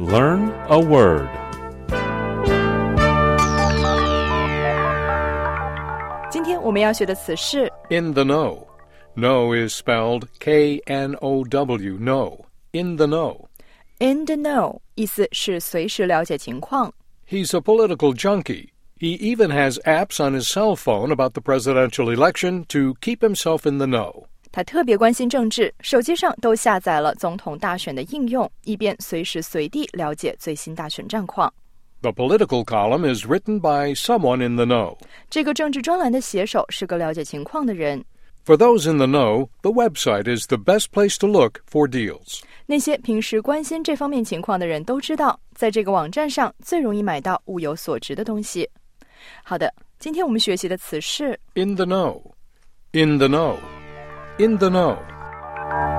Learn a word. 今天我们要学的词是 In the know. Know is spelled K-N-O-W, know. In the know. in the know 意思是随时了解情况。 He's a political junkie. He even has apps on his cell phone about the presidential election to keep himself in the know. 他特别关心政治，手机上都下载了总统大选的应用，以便随时随地了解最新大选战况。 The political column is written by someone in the know. 这个政治专栏的写手是个了解情况的人。 For those in the know, the website is the best place to look for deals. 那些平时关心这方面情况的人都知道，在这个网站上最容易买到物有所值的东西。好的，今天我们学习的词是 In the know. In the know. In the know.